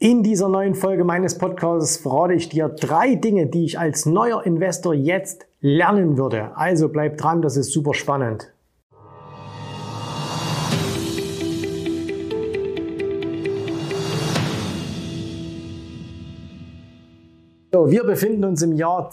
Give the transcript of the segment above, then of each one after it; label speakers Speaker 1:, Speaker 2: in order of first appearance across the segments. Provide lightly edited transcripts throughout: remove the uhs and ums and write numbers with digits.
Speaker 1: In dieser neuen Folge meines Podcasts verrate ich dir 3 Dinge, die ich als neuer Investor jetzt lernen würde. Also bleib dran, das ist super spannend. So, wir befinden uns im Jahr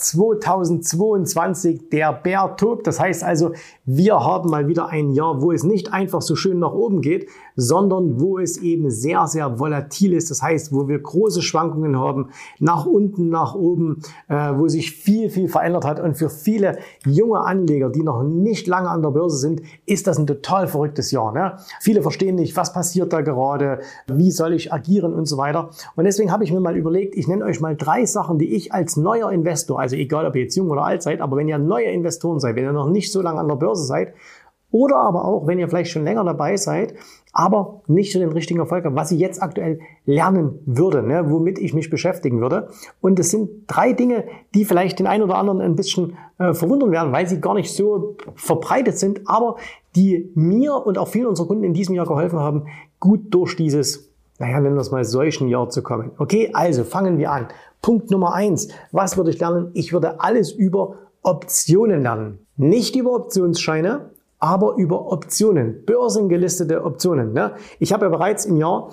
Speaker 1: 2022, der Bär tobt. Das heißt also, wir haben mal wieder ein Jahr, wo es nicht einfach so schön nach oben geht, sondern wo es eben sehr, sehr volatil ist. Das heißt, wo wir große Schwankungen haben, nach unten, nach oben, wo sich viel verändert hat. Und für viele junge Anleger, die noch nicht lange an der Börse sind, ist das ein total verrücktes Jahr, ne? Viele verstehen nicht, was passiert da gerade, wie soll ich agieren und so weiter. Und deswegen habe ich mir mal überlegt, ich nenne euch mal 3 Sachen, die ich als neuer Investor, also egal ob ihr jetzt jung oder alt seid, aber wenn ihr neue Investoren seid, wenn ihr noch nicht so lange an der Börse seid oder aber auch, wenn ihr vielleicht schon länger dabei seid, aber nicht so den richtigen Erfolg habt, was ich jetzt aktuell lernen würde, ne, womit ich mich beschäftigen würde. Und es sind 3 Dinge, die vielleicht den einen oder anderen ein bisschen verwundern werden, weil sie gar nicht so verbreitet sind, aber die mir und auch vielen unserer Kunden in diesem Jahr geholfen haben, gut durch dieses, nennen wir es mal, solchen Jahr zu kommen. Okay, also fangen wir an. Punkt Nummer 1. Was würde ich lernen? Ich würde alles über Optionen lernen. Nicht über Optionsscheine, aber über Optionen. Börsengelistete Optionen. Ne? Ich habe ja bereits im Jahr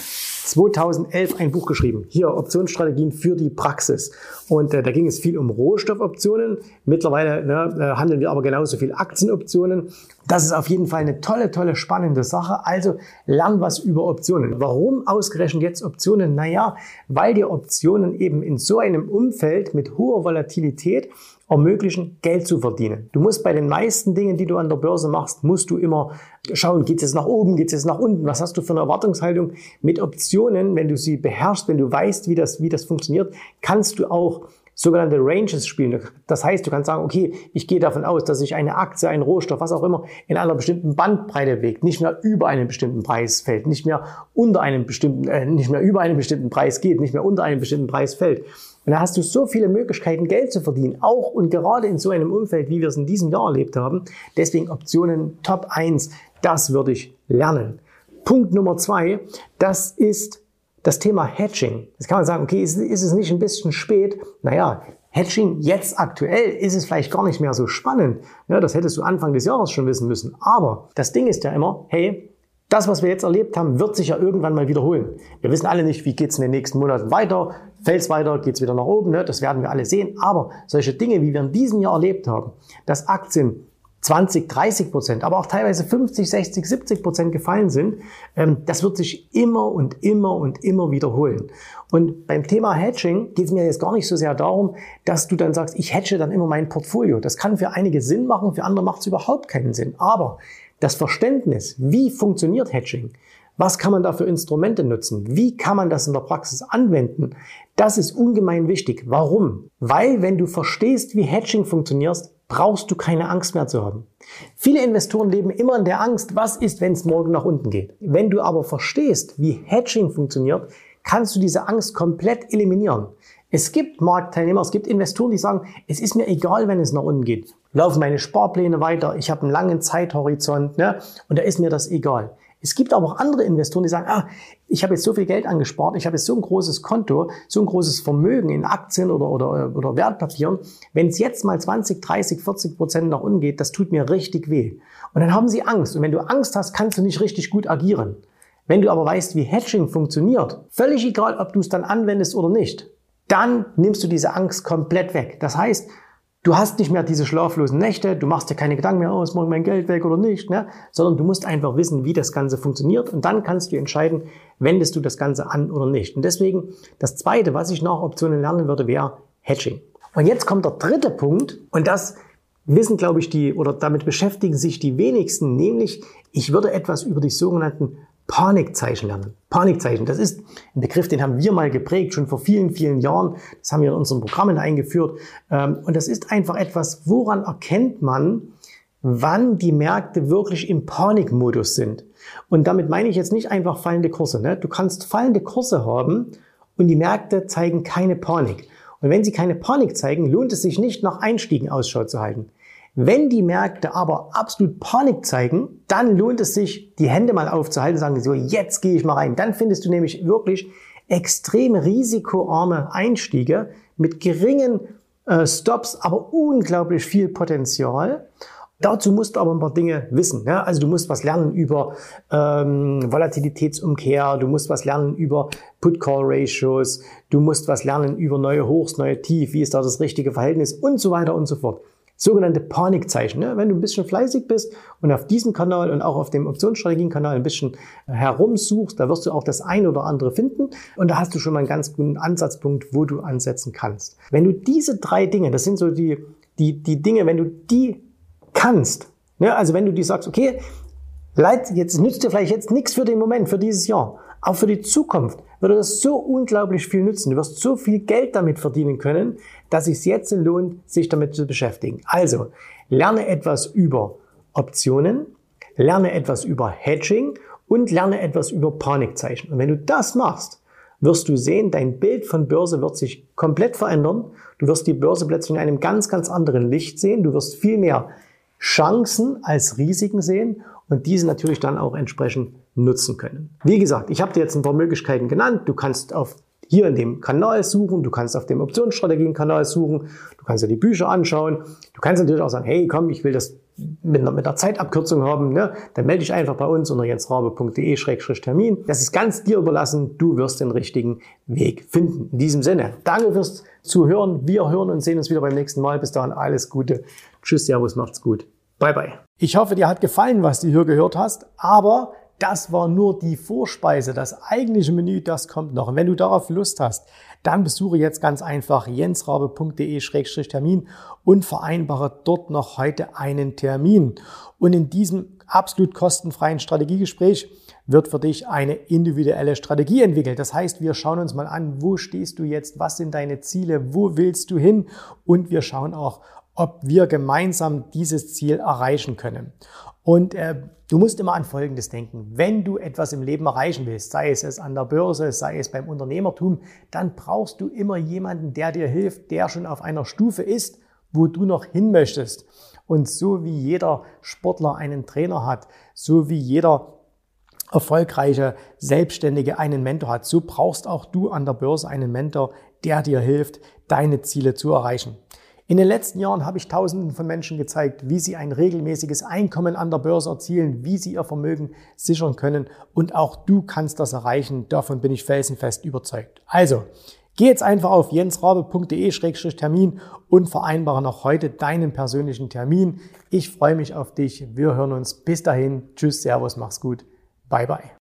Speaker 1: 2011 ein Buch geschrieben. Hier, Optionsstrategien für die Praxis. Und da ging es viel um Rohstoffoptionen. Mittlerweile handeln wir aber genauso viel Aktienoptionen. Das ist auf jeden Fall eine tolle, spannende Sache. Also lern was über Optionen. Warum ausgerechnet jetzt Optionen? Naja, weil dir Optionen eben in so einem Umfeld mit hoher Volatilität ermöglichen, Geld zu verdienen. Du musst bei den meisten Dingen, die du an der Börse machst, musst du immer schauen, geht es jetzt nach oben, geht es jetzt nach unten, was hast du für eine Erwartungshaltung? Mit Optionen, wenn du sie beherrschst, wenn du weißt, wie das funktioniert, kannst du auch sogenannte Ranges spielen. Das heißt, du kannst sagen, okay, ich gehe davon aus, dass sich eine Aktie, ein Rohstoff, was auch immer, in einer bestimmten Bandbreite bewegt, nicht mehr über einen bestimmten Preis fällt, nicht mehr über einen bestimmten Preis geht, nicht mehr unter einen bestimmten Preis fällt. Und da hast du so viele Möglichkeiten, Geld zu verdienen, auch und gerade in so einem Umfeld, wie wir es in diesem Jahr erlebt haben. Deswegen Optionen Top 1, das würde ich lernen. Punkt Nummer 2, das ist das Thema Hedging. Jetzt kann man sagen, okay, ist es nicht ein bisschen spät? Naja, Hedging jetzt aktuell ist es vielleicht gar nicht mehr so spannend. Ja, das hättest du Anfang des Jahres schon wissen müssen. Aber das Ding ist ja immer, hey, das, was wir jetzt erlebt haben, wird sich ja irgendwann mal wiederholen. Wir wissen alle nicht, wie geht es in den nächsten Monaten weiter, fällt es weiter, geht es wieder nach oben, ne? Das werden wir alle sehen. Aber solche Dinge, wie wir in diesem Jahr erlebt haben, dass Aktien 20-30%, aber auch teilweise 50-60-70% gefallen sind, das wird sich immer wiederholen. Und beim Thema Hedging geht es mir jetzt gar nicht so sehr darum, dass du dann sagst, ich hedge dann immer mein Portfolio. Das kann für einige Sinn machen, für andere macht es überhaupt keinen Sinn. Aber das Verständnis, wie funktioniert Hedging, was kann man da für Instrumente nutzen, wie kann man das in der Praxis anwenden, das ist ungemein wichtig. Warum? Weil wenn du verstehst, wie Hedging funktioniert, brauchst du keine Angst mehr zu haben. Viele Investoren leben immer in der Angst, was ist, wenn es morgen nach unten geht. Wenn du aber verstehst, wie Hedging funktioniert, kannst du diese Angst komplett eliminieren. Es gibt Marktteilnehmer, es gibt Investoren, die sagen, es ist mir egal, wenn es nach unten geht. Laufen meine Sparpläne weiter, ich habe einen langen Zeithorizont, ne? Und da ist mir das egal. Es gibt aber auch andere Investoren, die sagen, ich habe jetzt so viel Geld angespart, ich habe jetzt so ein großes Konto, so ein großes Vermögen in Aktien oder Wertpapieren. Wenn es jetzt mal 20, 30, 40% nach unten geht, das tut mir richtig weh. Und dann haben sie Angst. Und wenn du Angst hast, kannst du nicht richtig gut agieren. Wenn du aber weißt, wie Hedging funktioniert, völlig egal, ob du es dann anwendest oder nicht, dann nimmst du diese Angst komplett weg. Das heißt, du hast nicht mehr diese schlaflosen Nächte, du machst dir keine Gedanken mehr, ist morgen mein Geld weg oder nicht, ne? Sondern du musst einfach wissen, wie das Ganze funktioniert und dann kannst du entscheiden, wendest du das Ganze an oder nicht. Und deswegen, das Zweite, was ich nach Optionen lernen würde, wäre Hedging. Und jetzt kommt der 3. Punkt und das wissen, glaube ich, damit beschäftigen sich die wenigsten, nämlich ich würde etwas über die sogenannten Panikzeichen lernen. Panikzeichen, das ist ein Begriff, den haben wir mal geprägt, schon vor vielen Jahren. Das haben wir in unseren Programmen eingeführt. Und das ist einfach etwas, woran erkennt man, wann die Märkte wirklich im Panikmodus sind. Und damit meine ich jetzt nicht einfach fallende Kurse. Ne? Du kannst fallende Kurse haben und die Märkte zeigen keine Panik. Und wenn sie keine Panik zeigen, lohnt es sich nicht, nach Einstiegen Ausschau zu halten. Wenn die Märkte aber absolut Panik zeigen, dann lohnt es sich, die Hände mal aufzuhalten und sagen, so, jetzt gehe ich mal rein. Dann findest du nämlich wirklich extrem risikoarme Einstiege mit geringen Stops, aber unglaublich viel Potenzial. Dazu musst du aber ein paar Dinge wissen. Ja? Also du musst was lernen über Volatilitätsumkehr, du musst was lernen über Put-Call-Ratios, du musst was lernen über neue Hochs, neue Tief, wie ist da das richtige Verhältnis und so weiter und so fort. Sogenannte Panikzeichen. Ne? Wenn du ein bisschen fleißig bist und auf diesem Kanal und auch auf dem Optionsstrategien-Kanal ein bisschen herumsuchst, da wirst du auch das ein oder andere finden und da hast du schon mal einen ganz guten Ansatzpunkt, wo du ansetzen kannst. Wenn du diese 3 Dinge, das sind so die Dinge, wenn du die kannst, ne? Also wenn du dir sagst, okay, jetzt nützt dir vielleicht jetzt nichts für den Moment, für dieses Jahr, auch für die Zukunft würde das so unglaublich viel nützen. Du wirst so viel Geld damit verdienen können, dass es jetzt lohnt, sich damit zu beschäftigen. Also, lerne etwas über Optionen, lerne etwas über Hedging und lerne etwas über Panikzeichen. Und wenn du das machst, wirst du sehen, dein Bild von Börse wird sich komplett verändern. Du wirst die Börse plötzlich in einem ganz, ganz anderen Licht sehen. Du wirst viel mehr Chancen als Risiken sehen und diese natürlich dann auch entsprechend nutzen können. Wie gesagt, ich habe dir jetzt ein paar Möglichkeiten genannt. Du kannst hier in dem Kanal suchen, du kannst auf dem Optionsstrategien-Kanal suchen, du kannst dir die Bücher anschauen. Du kannst natürlich auch sagen, hey, komm, ich will das mit einer Zeitabkürzung haben, ne? Dann melde dich einfach bei uns unter jensrabe.de/Termin. Das ist ganz dir überlassen. Du wirst den richtigen Weg finden. In diesem Sinne, danke fürs Zuhören. Wir hören und sehen uns wieder beim nächsten Mal. Bis dahin alles Gute. Tschüss, Servus, macht's gut. Bye, bye. Ich hoffe, dir hat gefallen, was du hier gehört hast, aber das war nur die Vorspeise. Das eigentliche Menü, das kommt noch. Und wenn du darauf Lust hast, dann besuche jetzt ganz einfach jensrabe.de/Termin und vereinbare dort noch heute einen Termin. Und in diesem absolut kostenfreien Strategiegespräch wird für dich eine individuelle Strategie entwickelt. Das heißt, wir schauen uns mal an, wo stehst du jetzt, was sind deine Ziele, wo willst du hin und wir schauen auch, ob wir gemeinsam dieses Ziel erreichen können. Und du musst immer an Folgendes denken. Wenn du etwas im Leben erreichen willst, sei es an der Börse, sei es beim Unternehmertum, dann brauchst du immer jemanden, der dir hilft, der schon auf einer Stufe ist, wo du noch hin möchtest. Und so wie jeder Sportler einen Trainer hat, so wie jeder erfolgreiche Selbstständige einen Mentor hat, so brauchst auch du an der Börse einen Mentor, der dir hilft, deine Ziele zu erreichen. In den letzten Jahren habe ich Tausenden von Menschen gezeigt, wie sie ein regelmäßiges Einkommen an der Börse erzielen, wie sie ihr Vermögen sichern können und auch du kannst das erreichen. Davon bin ich felsenfest überzeugt. Also, geh jetzt einfach auf jensrabe.de/Termin und vereinbare noch heute deinen persönlichen Termin. Ich freue mich auf dich. Wir hören uns. Bis dahin. Tschüss, Servus, mach's gut. Bye, bye.